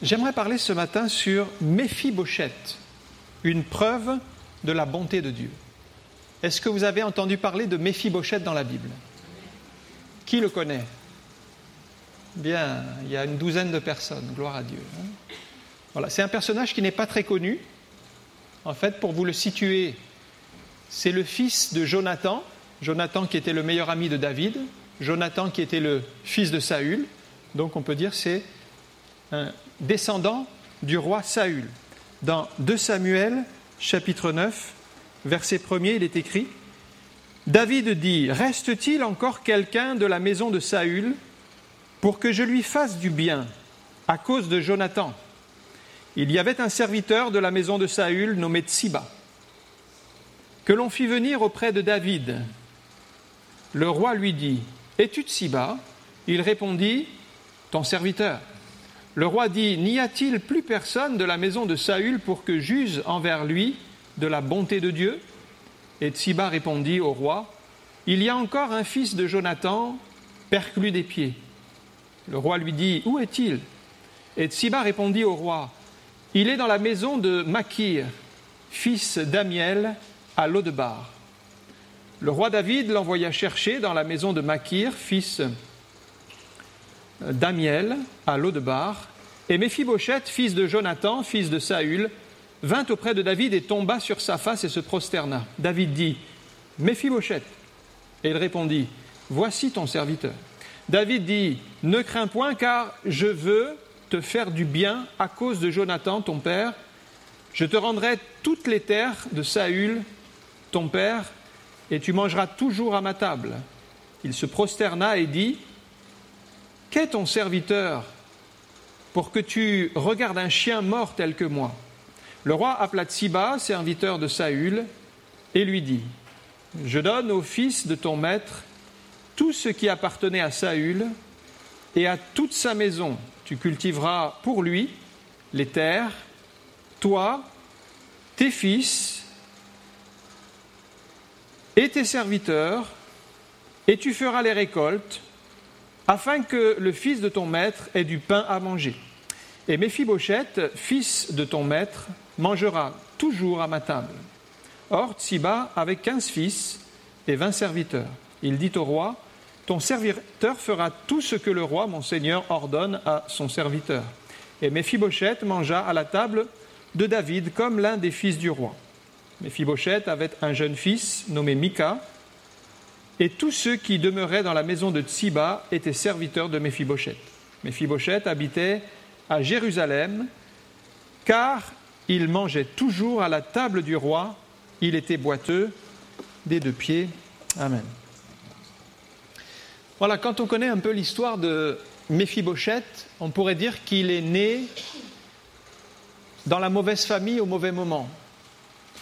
J'aimerais parler ce matin sur Méphibosheth, une preuve de la bonté de Dieu. Est-ce que vous avez entendu parler de Méphibosheth dans la Bible? Qui le connaît? Bien, il y a une douzaine de personnes, gloire à Dieu. Voilà, c'est un personnage qui n'est pas très connu. En fait, pour vous le situer, c'est le fils de Jonathan, Jonathan qui était le meilleur ami de David, Jonathan qui était le fils de Saül. Donc on peut dire que c'est un descendant du roi Saül. Dans 2 Samuel, chapitre 9, verset 1er, il est écrit « David dit, reste-t-il encore quelqu'un de la maison de Saül pour que je lui fasse du bien à cause de Jonathan ? Il y avait un serviteur de la maison de Saül nommé Tsiba, que l'on fit venir auprès de David. Le roi lui dit, « Es-tu Tsiba ?» Il répondit, « Ton serviteur. » Le roi dit, « N'y a-t-il plus personne de la maison de Saül pour que j'use envers lui de la bonté de Dieu ?» Et Tsiba répondit au roi, « Il y a encore un fils de Jonathan, perclus des pieds. » Le roi lui dit, « Où est-il » Et Tsiba répondit au roi, « Il est dans la maison de Makir, fils d'Amiel, à Lodebar. » Le roi David l'envoya chercher dans la maison de Makir, fils d'Amiel, à Lodebar, et Méphibosheth, fils de Jonathan, fils de Saül, vint auprès de David et tomba sur sa face et se prosterna. David dit, « Méphibosheth » Et il répondit, « Voici ton serviteur. » David dit, « Ne crains point, car je veux te faire du bien à cause de Jonathan, ton père. Je te rendrai toutes les terres de Saül, ton père, et tu mangeras toujours à ma table. » Il se prosterna et dit, « Qu'est ton serviteur pour que tu regardes un chien mort tel que moi ?» Le roi appela Tsiba, serviteur de Saül, et lui dit, « Je donne au fils de ton maître tout ce qui appartenait à Saül et à toute sa maison. Tu cultiveras pour lui les terres, toi, tes fils et tes serviteurs, et tu feras les récoltes, afin que le fils de ton maître ait du pain à manger. Et Méphibosheth, fils de ton maître, mangera toujours à ma table. » Or, Tsiba avait 15 fils et 20 serviteurs. Il dit au roi, « Ton serviteur fera tout ce que le roi, mon seigneur, ordonne à son serviteur. » Et Méphibosheth mangea à la table de David comme l'un des fils du roi. Méphibosheth avait un jeune fils nommé Mika, et tous ceux qui demeuraient dans la maison de Tsiba étaient serviteurs de Méphibosheth. Méphibosheth habitait à Jérusalem, car il mangeait toujours à la table du roi. Il était boiteux des 2 pieds. Amen. Voilà, quand on connaît un peu l'histoire de Méphibosheth, on pourrait dire qu'il est né dans la mauvaise famille au mauvais moment. Pourquoi ?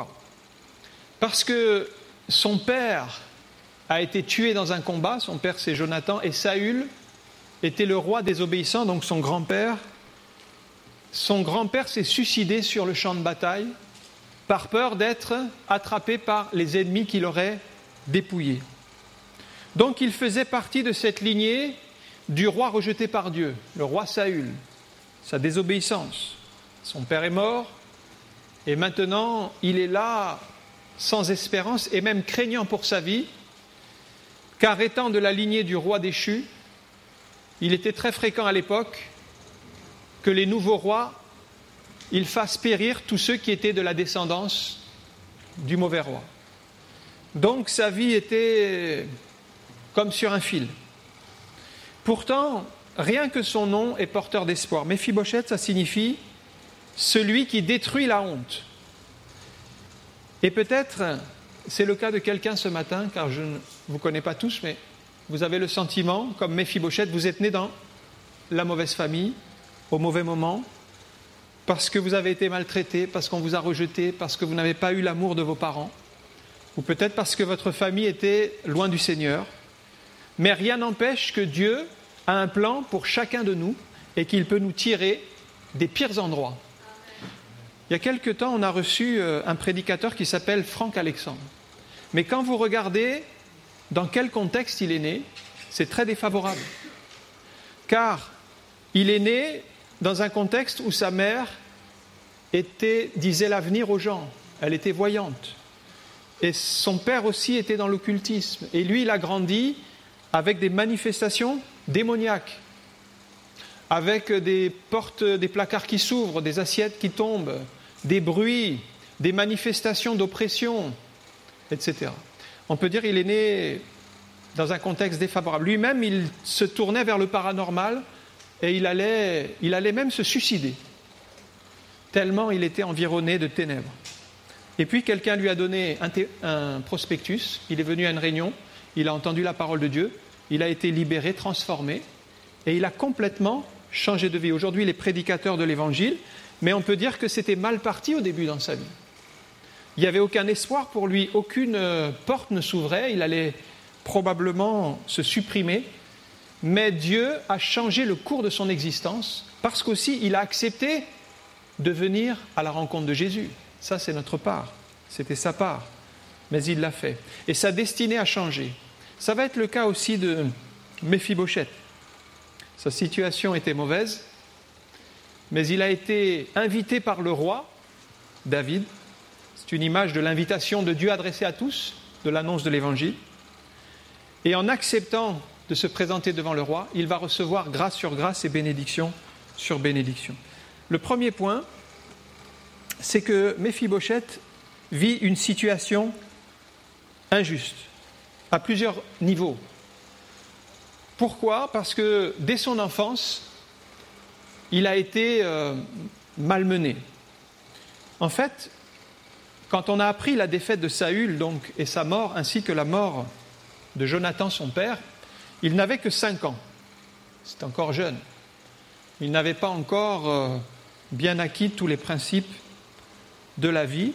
Parce que son père a été tué dans un combat, son père c'est Jonathan, et Saül était le roi désobéissant, donc son grand-père. Son grand-père s'est suicidé sur le champ de bataille par peur d'être attrapé par les ennemis qui l'auraient dépouillé. Donc il faisait partie de cette lignée du roi rejeté par Dieu, le roi Saül, sa désobéissance. Son père est mort et maintenant il est là sans espérance et même craignant pour sa vie, car étant de la lignée du roi déchu, il était très fréquent à l'époque que les nouveaux rois, ils fassent périr tous ceux qui étaient de la descendance du mauvais roi. Donc sa vie était comme sur un fil. Pourtant, rien que son nom est porteur d'espoir. Méphibosheth, ça signifie celui qui détruit la honte. Et peut-être, c'est le cas de quelqu'un ce matin, car je ne vous connais pas tous, mais vous avez le sentiment, comme Méphibosheth, vous êtes né dans la mauvaise famille, au mauvais moment, parce que vous avez été maltraité, parce qu'on vous a rejeté, parce que vous n'avez pas eu l'amour de vos parents, ou peut-être parce que votre famille était loin du Seigneur. Mais rien n'empêche que Dieu a un plan pour chacun de nous et qu'il peut nous tirer des pires endroits. Il y a quelque temps, on a reçu un prédicateur qui s'appelle Franck Alexandre. Mais quand vous regardez dans quel contexte il est né, c'est très défavorable. Car il est né dans un contexte où sa mère disait l'avenir aux gens. Elle était voyante. Et son père aussi était dans l'occultisme. Et lui, il a grandi avec des manifestations démoniaques, avec des portes, des placards qui s'ouvrent, des assiettes qui tombent, des bruits, des manifestations d'oppression, etc. On peut dire qu'il est né dans un contexte défavorable. Lui-même, il se tournait vers le paranormal et il allait même se suicider, tellement il était environné de ténèbres. Et puis quelqu'un lui a donné un prospectus, il est venu à une réunion, il a entendu la parole de Dieu, il a été libéré, transformé, et il a complètement changé de vie. Aujourd'hui, il est prédicateur de l'Évangile, mais on peut dire que c'était mal parti au début dans sa vie. Il n'y avait aucun espoir pour lui, aucune porte ne s'ouvrait, il allait probablement se supprimer, mais Dieu a changé le cours de son existence, parce qu'aussi il a accepté de venir à la rencontre de Jésus. Ça, c'est notre part, c'était sa part, mais il l'a fait. Et sa destinée a changé. Ça va être le cas aussi de Méphibosheth. Sa situation était mauvaise, mais il a été invité par le roi, David. C'est une image de l'invitation de Dieu adressée à tous, de l'annonce de l'Évangile. Et en acceptant de se présenter devant le roi, il va recevoir grâce sur grâce et bénédiction sur bénédiction. Le premier point, c'est que Méphibosheth vit une situation injuste, à plusieurs niveaux. Pourquoi ? Parce que dès son enfance, il a été malmené. En fait, quand on a appris la défaite de Saül donc, et sa mort, ainsi que la mort de Jonathan, son père, il n'avait que 5 ans. C'est encore jeune. Il n'avait pas encore bien acquis tous les principes de la vie.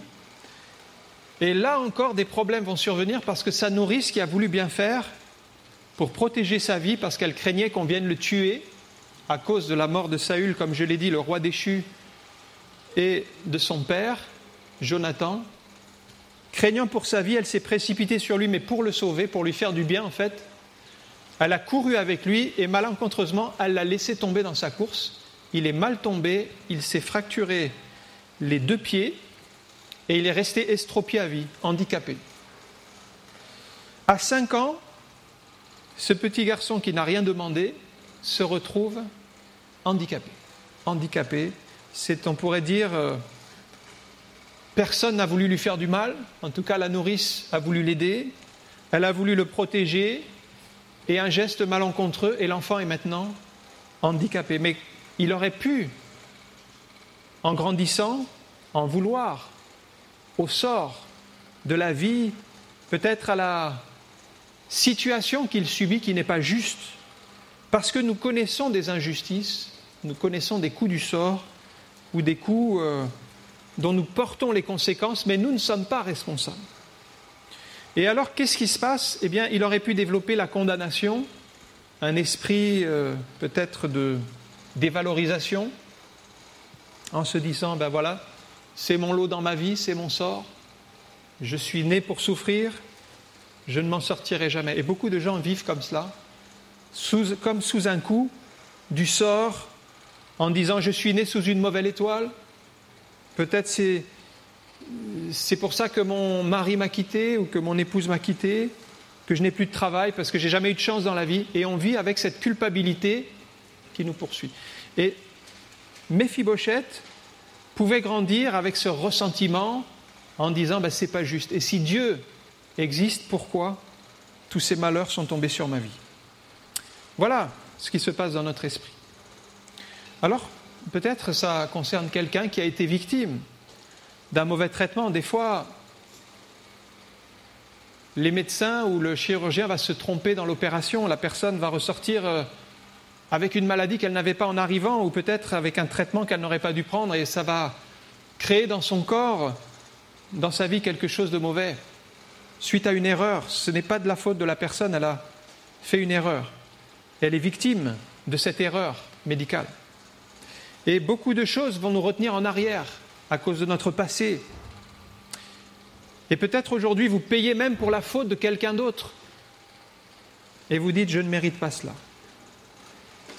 Et là encore, des problèmes vont survenir parce que sa nourrice, qui a voulu bien faire pour protéger sa vie, parce qu'elle craignait qu'on vienne le tuer à cause de la mort de Saül, comme je l'ai dit, le roi déchu, et de son père, Jonathan, craignant pour sa vie, elle s'est précipitée sur lui, mais pour le sauver, pour lui faire du bien en fait. Elle a couru avec lui et malencontreusement, elle l'a laissé tomber dans sa course. Il est mal tombé, il s'est fracturé les 2 pieds et il est resté estropié à vie, handicapé. À 5 ans, ce petit garçon qui n'a rien demandé se retrouve handicapé. Handicapé, on pourrait dire, personne n'a voulu lui faire du mal, en tout cas la nourrice a voulu l'aider, elle a voulu le protéger, et un geste malencontreux, et l'enfant est maintenant handicapé. Mais il aurait pu, en grandissant, en vouloir au sort de la vie, peut-être à la situation qu'il subit qui n'est pas juste, parce que nous connaissons des injustices, nous connaissons des coups du sort, ou des coups dont nous portons les conséquences, mais nous ne sommes pas responsables. Et alors, qu'est-ce qui se passe ? Eh bien, il aurait pu développer la condamnation, un esprit peut-être de dévalorisation, en se disant, ben voilà, c'est mon lot dans ma vie, c'est mon sort, je suis né pour souffrir, je ne m'en sortirai jamais. Et beaucoup de gens vivent comme cela, comme sous un coup du sort, en disant, je suis né sous une mauvaise étoile, peut-être c'est pour ça que mon mari m'a quitté ou que mon épouse m'a quitté, que je n'ai plus de travail parce que je n'ai jamais eu de chance dans la vie. Et on vit avec cette culpabilité qui nous poursuit. Et Méphibosheth pouvait grandir avec ce ressentiment en disant c'est pas juste. Et si Dieu existe, pourquoi tous ces malheurs sont tombés sur ma vie ? Voilà ce qui se passe dans notre esprit. Alors, peut-être ça concerne quelqu'un qui a été victime d'un mauvais traitement. Des fois, les médecins ou le chirurgien va se tromper dans l'opération. La personne va ressortir avec une maladie qu'elle n'avait pas en arrivant ou peut-être avec un traitement qu'elle n'aurait pas dû prendre et ça va créer dans son corps, dans sa vie, quelque chose de mauvais. Suite à une erreur, ce n'est pas de la faute de la personne, elle a fait une erreur. Elle est victime de cette erreur médicale. Et beaucoup de choses vont nous retenir en arrière à cause de notre passé. Et peut-être aujourd'hui, vous payez même pour la faute de quelqu'un d'autre. Et vous dites, je ne mérite pas cela.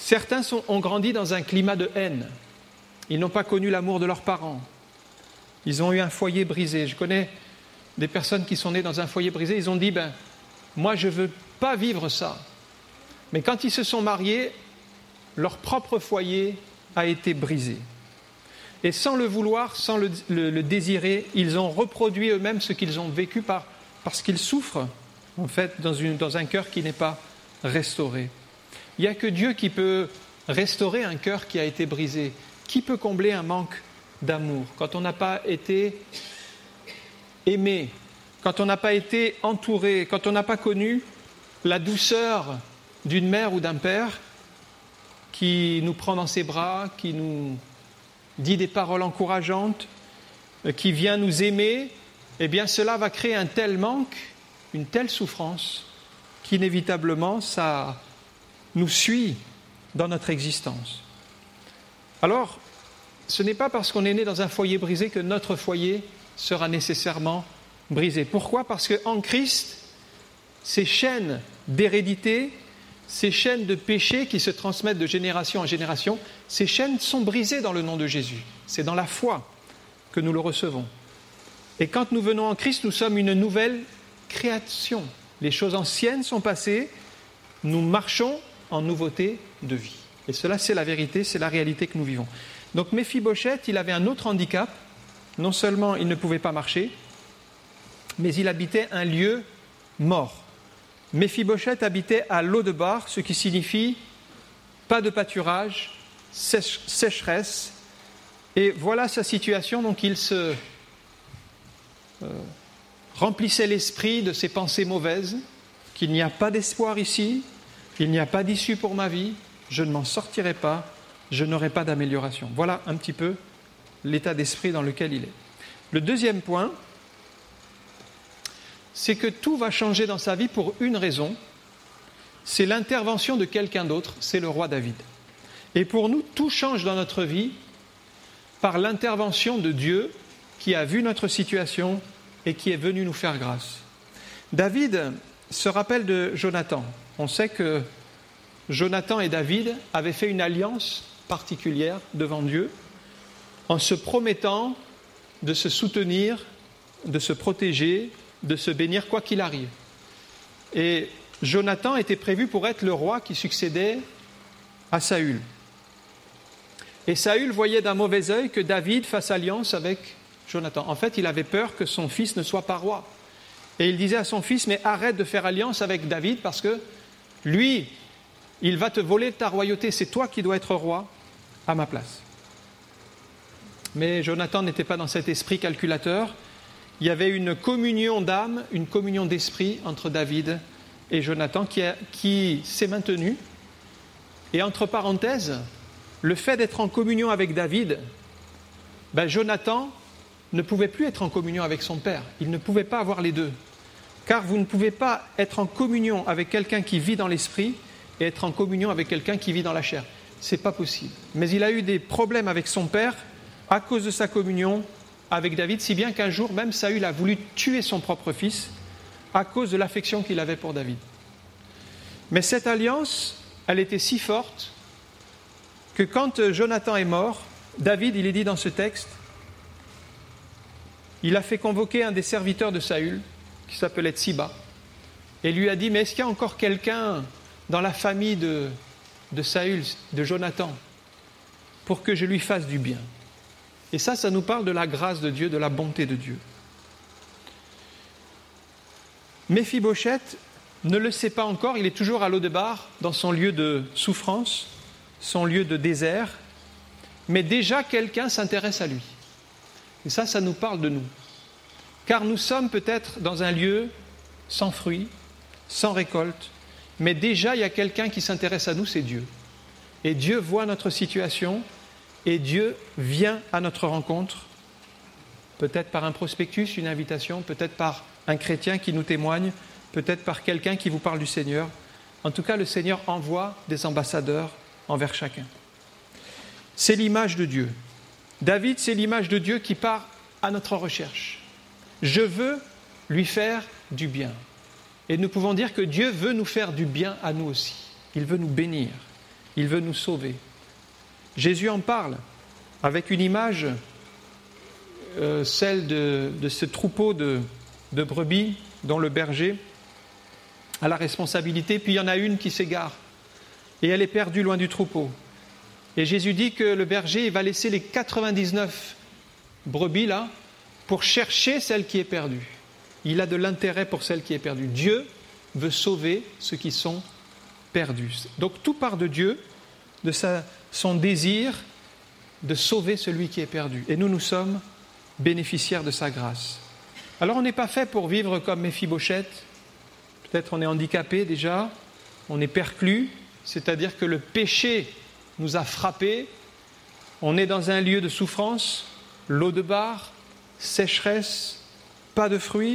Certains ont grandi dans un climat de haine. Ils n'ont pas connu l'amour de leurs parents. Ils ont eu un foyer brisé. Je connais des personnes qui sont nées dans un foyer brisé. Ils ont dit, moi je ne veux pas vivre ça. Mais quand ils se sont mariés, leur propre foyer a été brisé. Et sans le vouloir, sans le désirer, ils ont reproduit eux-mêmes ce qu'ils ont vécu parce qu'ils souffrent, en fait, dans un cœur qui n'est pas restauré. Il n'y a que Dieu qui peut restaurer un cœur qui a été brisé. Qui peut combler un manque d'amour quand on n'a pas été aimé, quand on n'a pas été entouré, quand on n'a pas connu la douceur d'une mère ou d'un père qui nous prend dans ses bras, qui nous dit des paroles encourageantes, qui vient nous aimer, eh bien cela va créer un tel manque, une telle souffrance, qu'inévitablement ça nous suit dans notre existence. Alors, ce n'est pas parce qu'on est né dans un foyer brisé que notre foyer sera nécessairement brisé. Pourquoi ? Parce qu'en Christ, ces chaînes d'hérédité, ces chaînes de péché qui se transmettent de génération en génération, ces chaînes sont brisées dans le nom de Jésus. C'est dans la foi que nous le recevons. Et quand nous venons en Christ, nous sommes une nouvelle création. Les choses anciennes sont passées, nous marchons en nouveauté de vie. Et cela, c'est la vérité, c'est la réalité que nous vivons. Donc Méphibosheth, il avait un autre handicap. Non seulement il ne pouvait pas marcher, mais il habitait un lieu mort. Méphibosheth habitait à Lo-debar, ce qui signifie pas de pâturage, sécheresse. Et voilà sa situation. Donc il se remplissait l'esprit de ses pensées mauvaises, qu'il n'y a pas d'espoir ici, qu'il n'y a pas d'issue pour ma vie, je ne m'en sortirai pas, je n'aurai pas d'amélioration. Voilà un petit peu l'état d'esprit dans lequel il est. Le deuxième point, c'est que tout va changer dans sa vie pour une raison, c'est l'intervention de quelqu'un d'autre, c'est le roi David. Et pour nous, tout change dans notre vie par l'intervention de Dieu qui a vu notre situation et qui est venu nous faire grâce. David se rappelle de Jonathan. On sait que Jonathan et David avaient fait une alliance particulière devant Dieu en se promettant de se soutenir, de se protéger, de se bénir quoi qu'il arrive. Et Jonathan était prévu pour être le roi qui succédait à Saül. Et Saül voyait d'un mauvais œil que David fasse alliance avec Jonathan. En fait, il avait peur que son fils ne soit pas roi. Et il disait à son fils, mais arrête de faire alliance avec David parce que lui, il va te voler ta royauté. C'est toi qui dois être roi à ma place. Mais Jonathan n'était pas dans cet esprit calculateur. Il y avait une communion d'âme, une communion d'esprit entre David et Jonathan qui s'est maintenue. Et entre parenthèses, le fait d'être en communion avec David, Jonathan ne pouvait plus être en communion avec son père. Il ne pouvait pas avoir les deux. Car vous ne pouvez pas être en communion avec quelqu'un qui vit dans l'esprit et être en communion avec quelqu'un qui vit dans la chair. Ce n'est pas possible. Mais il a eu des problèmes avec son père à cause de sa communion avec David, si bien qu'un jour, même Saül a voulu tuer son propre fils à cause de l'affection qu'il avait pour David. Mais cette alliance, elle était si forte que quand Jonathan est mort, David, il est dit dans ce texte, il a fait convoquer un des serviteurs de Saül, qui s'appelait Tsiba, et lui a dit, mais est-ce qu'il y a encore quelqu'un dans la famille de Saül, de Jonathan, pour que je lui fasse du bien? Et ça nous parle de la grâce de Dieu, de la bonté de Dieu. Méphibosheth ne le sait pas encore, il est toujours à Lo-debar, dans son lieu de souffrance, son lieu de désert, mais déjà quelqu'un s'intéresse à lui. Et ça nous parle de nous. Car nous sommes peut-être dans un lieu sans fruits, sans récolte, mais déjà il y a quelqu'un qui s'intéresse à nous, c'est Dieu. Et Dieu voit notre situation, et Dieu vient à notre rencontre, peut-être par un prospectus, une invitation, peut-être par un chrétien qui nous témoigne, peut-être par quelqu'un qui vous parle du Seigneur. En tout cas, le Seigneur envoie des ambassadeurs envers chacun. C'est l'image de Dieu. David, c'est l'image de Dieu qui part à notre recherche. Je veux lui faire du bien. Et nous pouvons dire que Dieu veut nous faire du bien à nous aussi. Il veut nous bénir. il veut nous sauver. Jésus en parle avec une image, celle de ce troupeau de brebis dont le berger a la responsabilité, puis il y en a une qui s'égare et elle est perdue loin du troupeau. Et Jésus dit que le berger il va laisser les 99 brebis là pour chercher celle qui est perdue. Il a de l'intérêt pour celle qui est perdue. Dieu veut sauver ceux qui sont perdus. Donc tout part de Dieu, de son désir de sauver celui qui est perdu. Et nous sommes bénéficiaires de sa grâce. Alors on n'est pas fait pour vivre comme Méphibosheth. Peut-être on est handicapé déjà, on est perclus, c'est-à-dire que le péché nous a frappés. On est dans un lieu de souffrance, l'eau de bar, sécheresse, pas de fruits.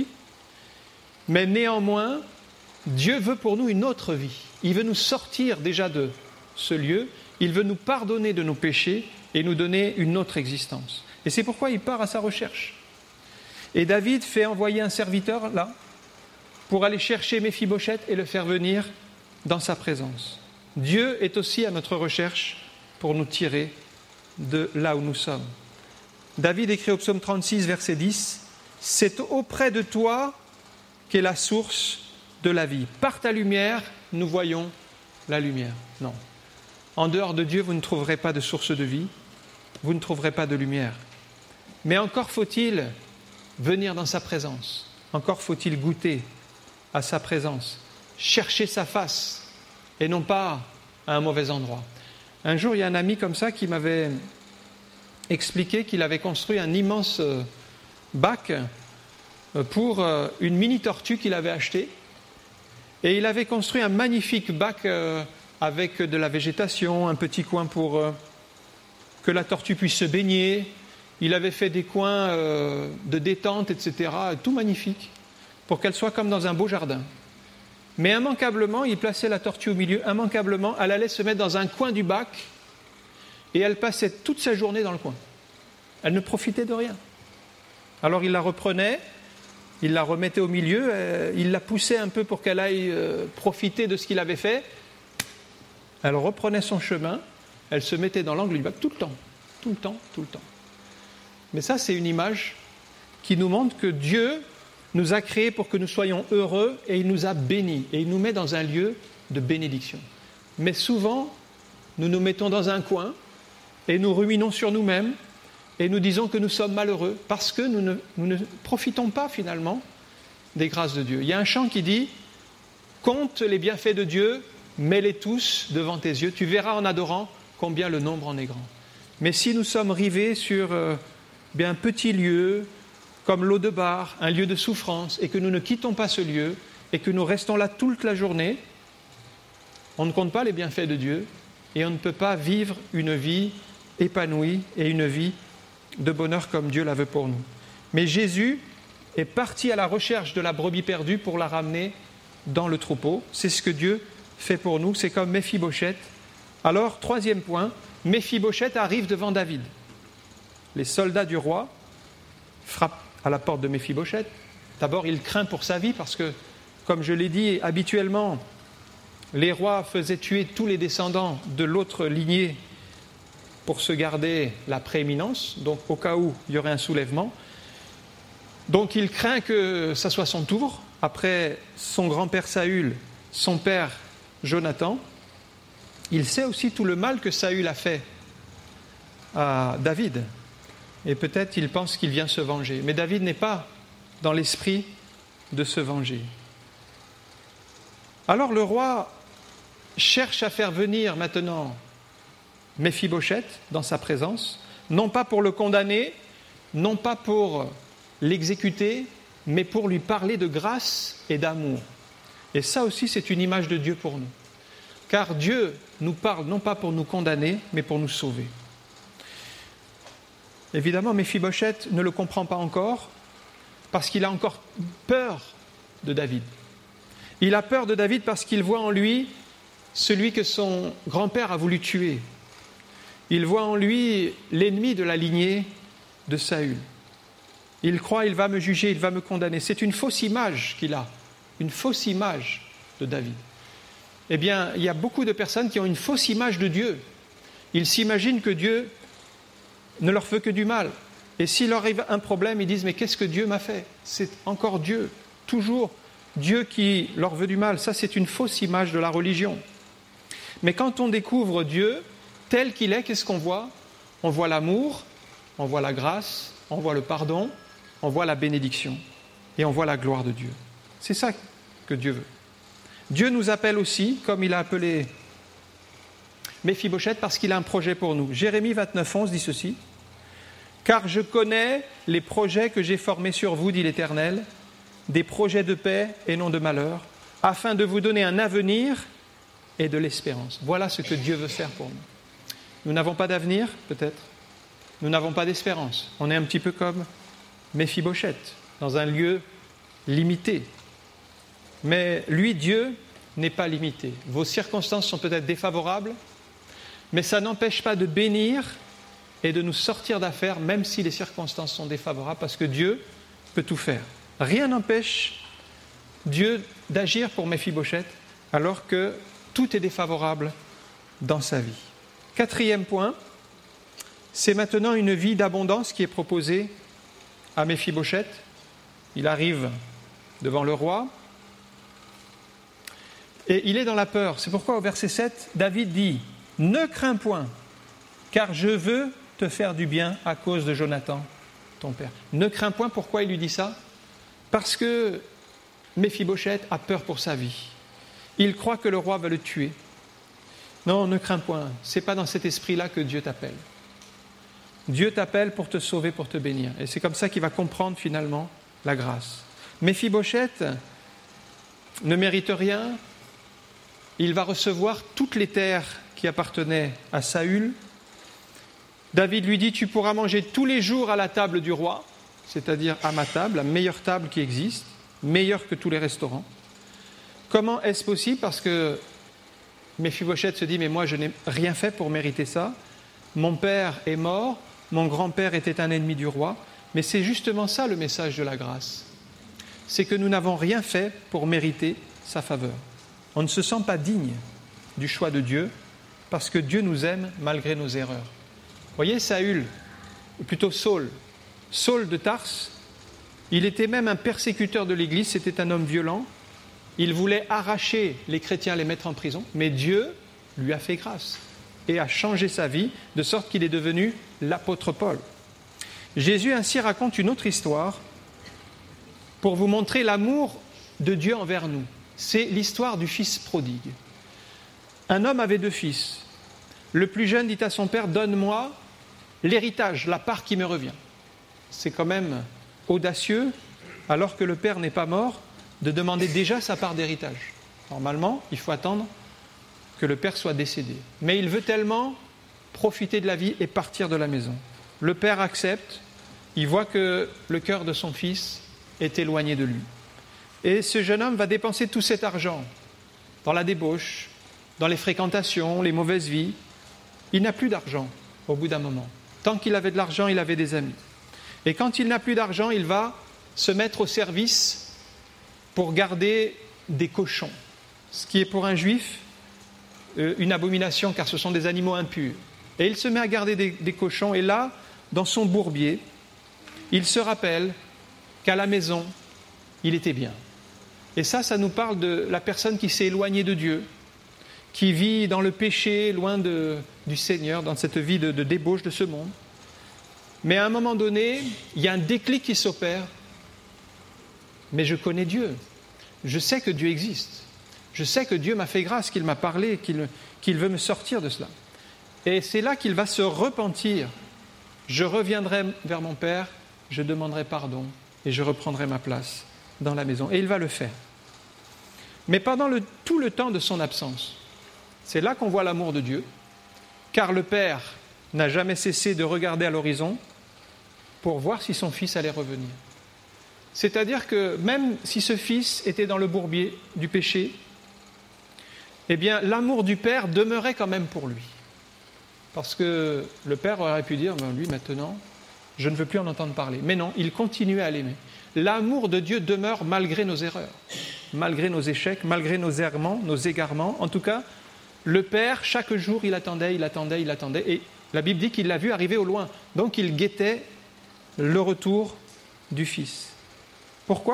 Mais néanmoins, Dieu veut pour nous une autre vie. Il veut nous sortir déjà de ce lieu, il veut nous pardonner de nos péchés et nous donner une autre existence. Et c'est pourquoi il part à sa recherche. Et David fait envoyer un serviteur là pour aller chercher Méphibosheth et le faire venir dans sa présence. Dieu est aussi à notre recherche pour nous tirer de là où nous sommes. David écrit au psaume 36, verset 10, « C'est auprès de toi qu'est la source de la vie. Par ta lumière, nous voyons la lumière. » Non. En dehors de Dieu, vous ne trouverez pas de source de vie, vous ne trouverez pas de lumière. Mais encore faut-il venir dans sa présence, encore faut-il goûter à sa présence, chercher sa face, et non pas à un mauvais endroit. Un jour, il y a un ami comme ça qui m'avait expliqué qu'il avait construit un immense bac pour une mini-tortue qu'il avait achetée. Et il avait construit un magnifique bac avec de la végétation, un petit coin pour que la tortue puisse se baigner. Il avait fait des coins de détente, etc. Tout magnifique, pour qu'elle soit comme dans un beau jardin. Mais immanquablement, il plaçait la tortue au milieu, immanquablement, elle allait se mettre dans un coin du bac et elle passait toute sa journée dans le coin. Elle ne profitait de rien. Alors il la reprenait, il la remettait au milieu, il la poussait un peu pour qu'elle aille profiter de ce qu'il avait fait. Elle reprenait son chemin, elle se mettait dans l'angle du bac tout le temps, tout le temps, tout le temps. Mais ça, c'est une image qui nous montre que Dieu nous a créés pour que nous soyons heureux et il nous a bénis. Et il nous met dans un lieu de bénédiction. Mais souvent, nous nous mettons dans un coin et nous ruminons sur nous-mêmes et nous disons que nous sommes malheureux parce que nous ne profitons pas finalement des grâces de Dieu. Il y a un chant qui dit « Compte les bienfaits de Dieu, mets-les tous devant tes yeux, tu verras en adorant combien le nombre en est grand. » Mais si nous sommes rivés sur un petit lieu, comme l'eau de bar, un lieu de souffrance, et que nous ne quittons pas ce lieu, et que nous restons là toute la journée, on ne compte pas les bienfaits de Dieu, et on ne peut pas vivre une vie épanouie et une vie de bonheur comme Dieu la veut pour nous. Mais Jésus est parti à la recherche de la brebis perdue pour la ramener dans le troupeau. C'est ce que Dieu fait pour nous, c'est comme Méphibosheth. Alors, troisième point, Méphibosheth arrive devant David. Les soldats du roi frappent à la porte de Méphibosheth. D'abord, il craint pour sa vie parce que, comme je l'ai dit, habituellement, les rois faisaient tuer tous les descendants de l'autre lignée pour se garder la prééminence, donc au cas où il y aurait un soulèvement. Donc il craint que ça soit son tour, après son grand-père Saül, son père Jonathan. Il sait aussi tout le mal que Saül a fait à David. Et peut-être il pense qu'il vient se venger. Mais David n'est pas dans l'esprit de se venger. Alors le roi cherche à faire venir maintenant Méphibosheth dans sa présence, non pas pour le condamner, non pas pour l'exécuter, mais pour lui parler de grâce et d'amour. Et ça aussi, c'est une image de Dieu pour nous. Car Dieu nous parle non pas pour nous condamner, mais pour nous sauver. Évidemment, Méphibosheth ne le comprend pas encore, parce qu'il a encore peur de David. Il a peur de David parce qu'il voit en lui celui que son grand-père a voulu tuer. Il voit en lui l'ennemi de la lignée de Saül. Il croit, il va me juger, il va me condamner. C'est une fausse image qu'il a, une fausse image de David. eh bien, il y a beaucoup de personnes qui ont une fausse image de Dieu. Ils s'imaginent que Dieu ne leur fait que du mal. Et s'il leur arrive un problème, ils disent « Mais qu'est-ce que Dieu m'a fait ?» C'est encore Dieu, toujours Dieu qui leur veut du mal. Ça, c'est une fausse image de la religion. Mais quand on découvre Dieu tel qu'il est, qu'est-ce qu'on voit ? On voit l'amour, on voit la grâce, on voit le pardon, on voit la bénédiction et on voit la gloire de Dieu. C'est ça que Dieu veut. Dieu nous appelle aussi, comme il a appelé Méphibosheth, parce qu'il a un projet pour nous. Jérémie 29, 11 dit ceci. « Car je connais les projets que j'ai formés sur vous, dit l'Éternel, des projets de paix et non de malheur, afin de vous donner un avenir et de l'espérance. » Voilà ce que Dieu veut faire pour nous. Nous n'avons pas d'avenir, peut-être. Nous n'avons pas d'espérance. On est un petit peu comme Méphibosheth, dans un lieu limité. Mais lui, Dieu, n'est pas limité. Vos circonstances sont peut-être défavorables, mais ça n'empêche pas de bénir et de nous sortir d'affaires, même si les circonstances sont défavorables, parce que Dieu peut tout faire. Rien n'empêche Dieu d'agir pour Méphibosheth, alors que tout est défavorable dans sa vie. 4e point, c'est maintenant une vie d'abondance qui est proposée à Méphibosheth. Il arrive devant le roi et il est dans la peur. C'est pourquoi au verset 7, David dit « Ne crains point, car je veux te faire du bien à cause de Jonathan, ton père. » Ne crains point, pourquoi il lui dit ça ? Parce que Méphibosheth a peur pour sa vie. Il croit que le roi va le tuer. Non, ne crains point. Ce n'est pas dans cet esprit-là que Dieu t'appelle. Dieu t'appelle pour te sauver, pour te bénir. Et c'est comme ça qu'il va comprendre finalement la grâce. Méphibosheth ne mérite rien. Il va recevoir toutes les terres qui appartenaient à Saül. David lui dit « Tu pourras manger tous les jours à la table du roi », c'est-à-dire à ma table, la meilleure table qui existe, meilleure que tous les restaurants. Comment est-ce possible ? Parce que Méphibosheth se dit « Mais moi, je n'ai rien fait pour mériter ça. Mon père est mort, mon grand-père était un ennemi du roi. » Mais c'est justement ça le message de la grâce. C'est que nous n'avons rien fait pour mériter sa faveur. On ne se sent pas digne du choix de Dieu parce que Dieu nous aime malgré nos erreurs. Vous voyez Saül, ou plutôt Saul de Tarse, il était même un persécuteur de l'Église, c'était un homme violent. Il voulait arracher les chrétiens, les mettre en prison, mais Dieu lui a fait grâce et a changé sa vie de sorte qu'il est devenu l'apôtre Paul. Jésus ainsi raconte une autre histoire pour vous montrer l'amour de Dieu envers nous. C'est l'histoire du fils prodigue. Un homme avait 2 fils. Le plus jeune dit à son père « Donne-moi l'héritage, la part qui me revient. » C'est quand même audacieux, alors que le père n'est pas mort, de demander déjà sa part d'héritage. Normalement, il faut attendre que le père soit décédé. Mais il veut tellement profiter de la vie et partir de la maison. Le père accepte, il voit que le cœur de son fils est éloigné de lui. Et ce jeune homme va dépenser tout cet argent dans la débauche, dans les fréquentations, les mauvaises vies. Il n'a plus d'argent au bout d'un moment. Tant qu'il avait de l'argent, il avait des amis. Et quand il n'a plus d'argent, il va se mettre au service pour garder des cochons. Ce qui est pour un juif une abomination, car ce sont des animaux impurs. Et il se met à garder des cochons. Et là, dans son bourbier, il se rappelle qu'à la maison, il était bien. Et ça nous parle de la personne qui s'est éloignée de Dieu, qui vit dans le péché, loin du Seigneur, dans cette vie de débauche de ce monde. Mais à un moment donné, il y a un déclic qui s'opère. Mais je connais Dieu. Je sais que Dieu existe. Je sais que Dieu m'a fait grâce, qu'il m'a parlé, qu'il veut me sortir de cela. Et c'est là qu'il va se repentir. Je reviendrai vers mon Père, je demanderai pardon et je reprendrai ma place dans la maison. Et il va le faire. Mais pendant tout le temps de son absence, c'est là qu'on voit l'amour de Dieu, car le Père n'a jamais cessé de regarder à l'horizon pour voir si son fils allait revenir. C'est-à-dire que même si ce fils était dans le bourbier du péché, eh bien, l'amour du Père demeurait quand même pour lui. Parce que le Père aurait pu dire, lui maintenant, je ne veux plus en entendre parler. Mais non, il continuait à l'aimer. L'amour de Dieu demeure malgré nos erreurs. malgré nos échecs, malgré nos errements, nos égarements. En tout cas, le Père, chaque jour, il attendait. Et la Bible dit qu'il l'a vu arriver au loin. Donc, il guettait le retour du Fils. Pourquoi ?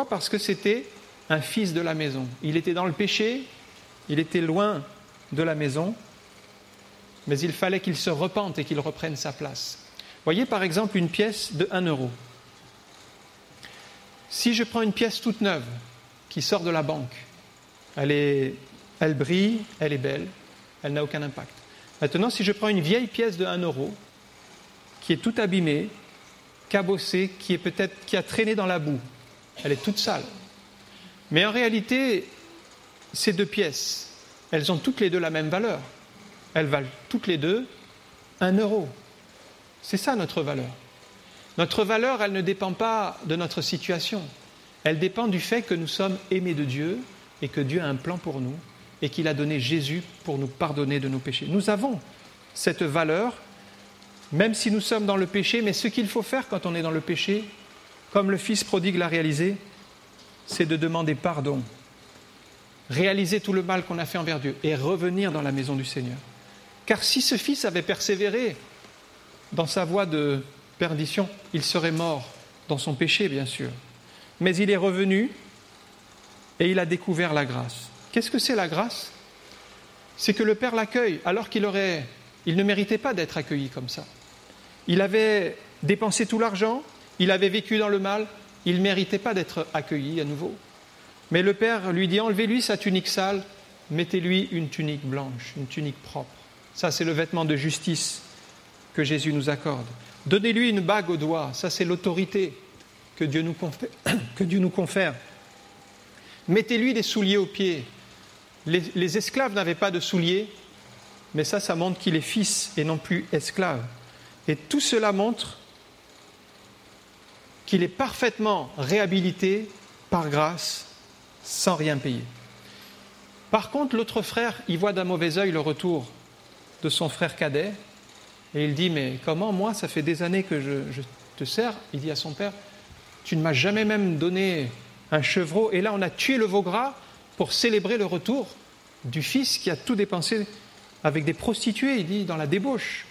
Parce que c'était un fils de la maison. Il était dans le péché, il était loin de la maison, mais il fallait qu'il se repente et qu'il reprenne sa place. Voyez par exemple une pièce de 1 euro. Si je prends une pièce toute neuve qui sort de la banque, elle brille, elle est belle, elle n'a aucun impact. Maintenant, si je prends une vieille pièce de 1 euro qui est toute abîmée, cabossée, qui a traîné dans la boue, elle est toute sale. Mais en réalité, ces deux pièces, elles ont toutes les deux la même valeur. Elles valent toutes les deux 1 euro. C'est ça notre valeur. Notre valeur, elle ne dépend pas de notre situation. Elle dépend du fait que nous sommes aimés de Dieu et que Dieu a un plan pour nous et qu'il a donné Jésus pour nous pardonner de nos péchés. Nous avons cette valeur, même si nous sommes dans le péché, mais ce qu'il faut faire quand on est dans le péché, comme le Fils prodigue l'a réalisé, c'est de demander pardon, réaliser tout le mal qu'on a fait envers Dieu et revenir dans la maison du Seigneur. Car si ce Fils avait persévéré dans sa voie de perdition, il serait mort dans son péché, bien sûr. Mais il est revenu et il a découvert la grâce. Qu'est-ce que c'est la grâce ? C'est que le Père l'accueille alors qu'il ne méritait pas d'être accueilli comme ça. Il avait dépensé tout l'argent, il avait vécu dans le mal, il ne méritait pas d'être accueilli à nouveau. Mais le Père lui dit, enlevez-lui sa tunique sale, mettez-lui une tunique blanche, une tunique propre. Ça, c'est le vêtement de justice que Jésus nous accorde. Donnez-lui une bague au doigt, ça c'est l'autorité que Dieu nous confère. Mettez-lui des souliers aux pieds. Les esclaves n'avaient pas de souliers, mais ça montre qu'il est fils et non plus esclave. Et tout cela montre qu'il est parfaitement réhabilité par grâce, sans rien payer. Par contre, l'autre frère, il voit d'un mauvais œil le retour de son frère cadet, et il dit, mais comment, moi, ça fait des années que je te sers, il dit à son père, tu ne m'as jamais même donné un chevreau, et là on a tué le veau gras pour célébrer le retour du fils qui a tout dépensé avec des prostituées, il dit, dans la débauche.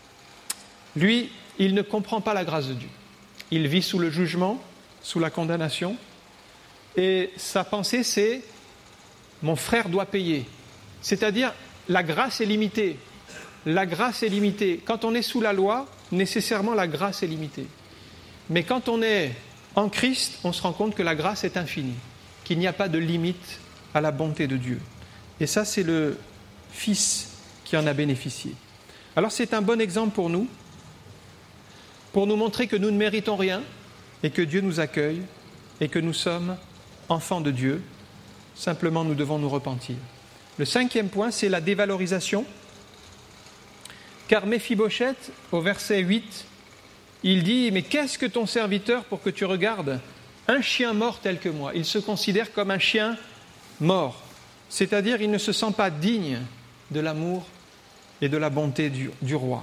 Lui, il ne comprend pas la grâce de Dieu. Il vit sous le jugement, sous la condamnation, et sa pensée c'est, mon frère doit payer. C'est-à-dire, la grâce est limitée. La grâce est limitée. Quand on est sous la loi, nécessairement la grâce est limitée. Mais quand on est en Christ, on se rend compte que la grâce est infinie, qu'il n'y a pas de limite à la bonté de Dieu. Et ça, c'est le Fils qui en a bénéficié. Alors c'est un bon exemple pour nous montrer que nous ne méritons rien et que Dieu nous accueille et que nous sommes enfants de Dieu. Simplement, nous devons nous repentir. Le 5e point, c'est la dévalorisation. Car Méphibosheth, au verset 8, il dit « Mais qu'est-ce que ton serviteur pour que tu regardes un chien mort tel que moi ?» Il se considère comme un chien mort, c'est-à-dire il ne se sent pas digne de l'amour et de la bonté du roi.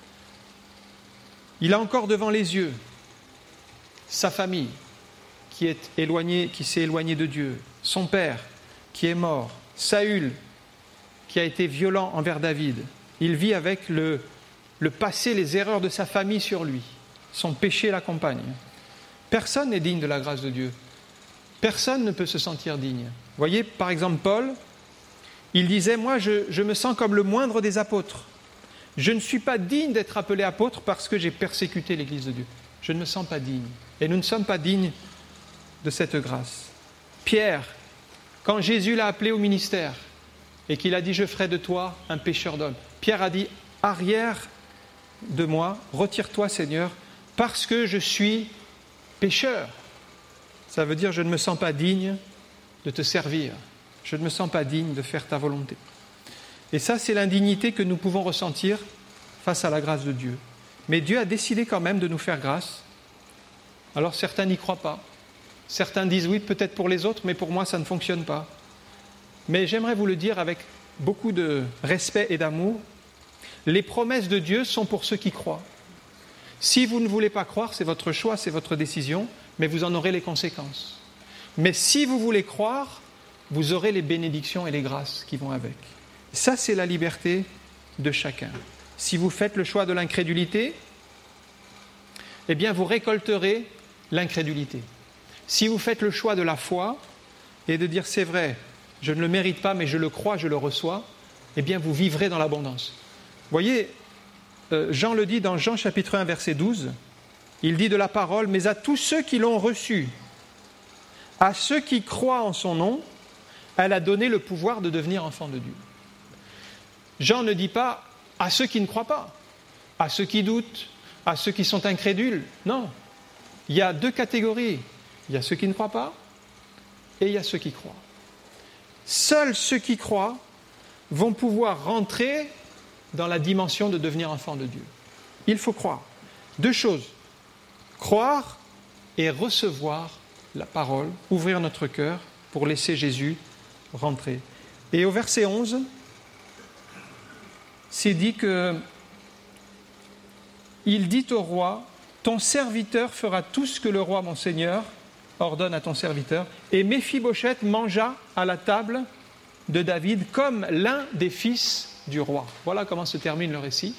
Il a encore devant les yeux sa famille qui s'est éloignée de Dieu, son père qui est mort, Saül qui a été violent envers David. Il vit avec le passé, les erreurs de sa famille sur lui. Son péché l'accompagne. Personne n'est digne de la grâce de Dieu. Personne ne peut se sentir digne. Vous voyez, par exemple, Paul, il disait, moi, je me sens comme le moindre des apôtres. Je ne suis pas digne d'être appelé apôtre parce que j'ai persécuté l'Église de Dieu. Je ne me sens pas digne. Et nous ne sommes pas dignes de cette grâce. Pierre, quand Jésus l'a appelé au ministère et qu'il a dit, je ferai de toi un pêcheur d'hommes, Pierre a dit, arrière de moi, retire-toi Seigneur, parce que je suis pécheur. Ça veut dire, je ne me sens pas digne de te servir. Je ne me sens pas digne de faire ta volonté. Et ça, c'est l'indignité que nous pouvons ressentir face à la grâce de Dieu. Mais Dieu a décidé quand même de nous faire grâce. Alors certains n'y croient pas. Certains disent oui, peut-être pour les autres, mais pour moi, ça ne fonctionne pas. Mais j'aimerais vous le dire avec beaucoup de respect et d'amour. Les promesses de Dieu sont pour ceux qui croient. Si vous ne voulez pas croire, c'est votre choix, c'est votre décision, mais vous en aurez les conséquences. Mais si vous voulez croire, vous aurez les bénédictions et les grâces qui vont avec. Ça, c'est la liberté de chacun. Si vous faites le choix de l'incrédulité, eh bien, vous récolterez l'incrédulité. Si vous faites le choix de la foi et de dire « c'est vrai, je ne le mérite pas, mais je le crois, je le reçois », eh bien, vous vivrez dans l'abondance. Vous voyez, Jean le dit dans Jean chapitre 1, verset 12, il dit de la parole « mais à tous ceux qui l'ont reçu, à ceux qui croient en son nom, elle a donné le pouvoir de devenir enfants de Dieu. » Jean ne dit pas « à ceux qui ne croient pas, à ceux qui doutent, à ceux qui sont incrédules ». Non, il y a deux catégories. Il y a ceux qui ne croient pas et il y a ceux qui croient. Seuls ceux qui croient vont pouvoir rentrer dans la dimension de devenir enfant de Dieu. Il faut croire. Deux choses. Croire et recevoir la parole, ouvrir notre cœur pour laisser Jésus rentrer. Et au verset 11, c'est dit que il dit au roi, ton serviteur fera tout ce que le roi mon Seigneur ordonne à ton serviteur. Et Méphibosheth mangea à la table de David comme l'un des fils du roi. Voilà comment se termine le récit.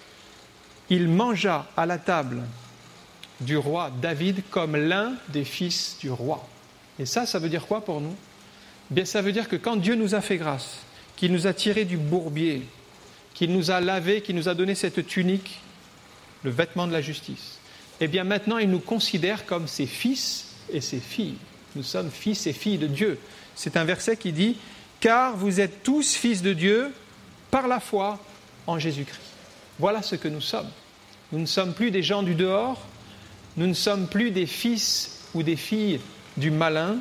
Il mangea à la table du roi David comme l'un des fils du roi. Et ça veut dire quoi pour nous ? Bien, ça veut dire que quand Dieu nous a fait grâce, qu'il nous a tirés du bourbier, qu'il nous a lavés, qu'il nous a donné cette tunique, le vêtement de la justice, eh bien maintenant il nous considère comme ses fils et ses filles. Nous sommes fils et filles de Dieu. C'est un verset qui dit « Car vous êtes tous fils de Dieu par la foi en Jésus-Christ. » Voilà ce que nous sommes. Nous ne sommes plus des gens du dehors, nous ne sommes plus des fils ou des filles du malin,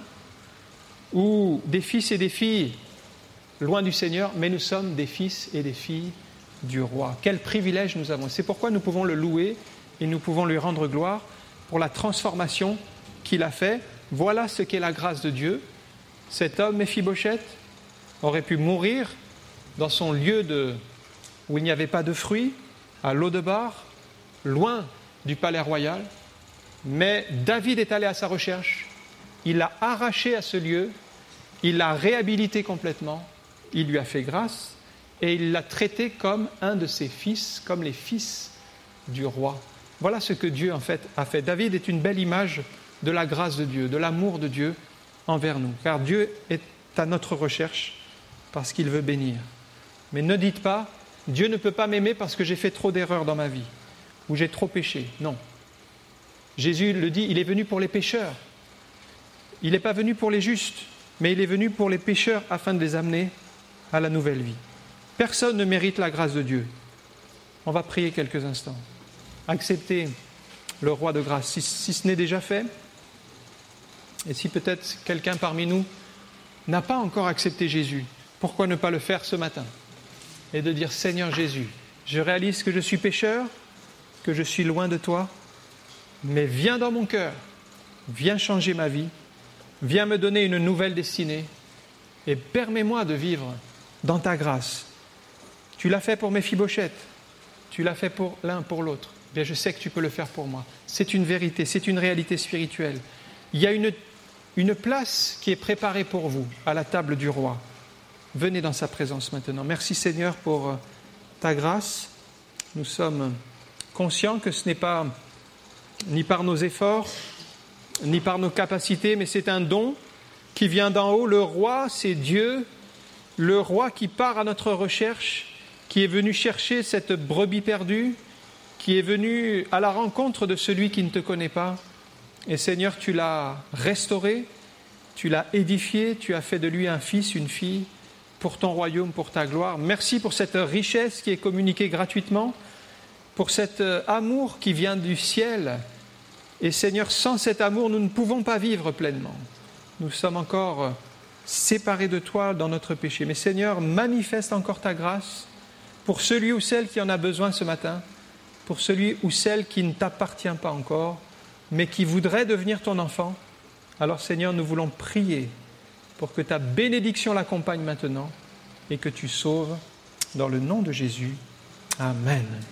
ou des fils et des filles loin du Seigneur, mais nous sommes des fils et des filles du roi. Quel privilège nous avons. C'est pourquoi nous pouvons le louer et nous pouvons lui rendre gloire pour la transformation qu'il a fait. Voilà ce qu'est la grâce de Dieu. Cet homme, Méphibosheth, aurait pu mourir dans son lieu où il n'y avait pas de fruits, à Lo-debar, loin du palais royal. Mais David est allé à sa recherche. Il l'a arraché à ce lieu. Il l'a réhabilité complètement. Il lui a fait grâce et il l'a traité comme un de ses fils, comme les fils du roi. Voilà ce que Dieu en fait a fait. David est une belle image de la grâce de Dieu, de l'amour de Dieu envers nous. Car Dieu est à notre recherche parce qu'il veut bénir. Mais ne dites pas, Dieu ne peut pas m'aimer parce que j'ai fait trop d'erreurs dans ma vie ou j'ai trop péché. Non. Jésus le dit, il est venu pour les pécheurs. Il n'est pas venu pour les justes, mais il est venu pour les pécheurs afin de les amener à la nouvelle vie. Personne ne mérite la grâce de Dieu. On va prier quelques instants. Acceptez le roi de grâce, si ce n'est déjà fait. Et si peut-être quelqu'un parmi nous n'a pas encore accepté Jésus, pourquoi ne pas le faire ce matin ? Et de dire, Seigneur Jésus, je réalise que je suis pécheur, que je suis loin de toi, mais viens dans mon cœur, viens changer ma vie, viens me donner une nouvelle destinée et permets-moi de vivre dans ta grâce. Tu l'as fait pour Méphibosheth, tu l'as fait pour l'un, pour l'autre. Bien, je sais que tu peux le faire pour moi. C'est une vérité, c'est une réalité spirituelle. Il y a une place qui est préparée pour vous à la table du roi. Venez dans sa présence maintenant. Merci Seigneur pour ta grâce. Nous sommes conscients que ce n'est pas ni par nos efforts, ni par nos capacités, mais c'est un don qui vient d'en haut. Le roi, c'est Dieu, le roi qui part à notre recherche, qui est venu chercher cette brebis perdue, qui est venu à la rencontre de celui qui ne te connaît pas. Et Seigneur, tu l'as restauré, tu l'as édifié, tu as fait de lui un fils, une fille, pour ton royaume, pour ta gloire. Merci pour cette richesse qui est communiquée gratuitement, pour cet amour qui vient du ciel. Et Seigneur, sans cet amour, nous ne pouvons pas vivre pleinement. Nous sommes encore séparés de toi dans notre péché. Mais Seigneur, manifeste encore ta grâce pour celui ou celle qui en a besoin ce matin, pour celui ou celle qui ne t'appartient pas encore, mais qui voudrait devenir ton enfant. Alors Seigneur, nous voulons prier pour que ta bénédiction l'accompagne maintenant et que tu sauves dans le nom de Jésus. Amen.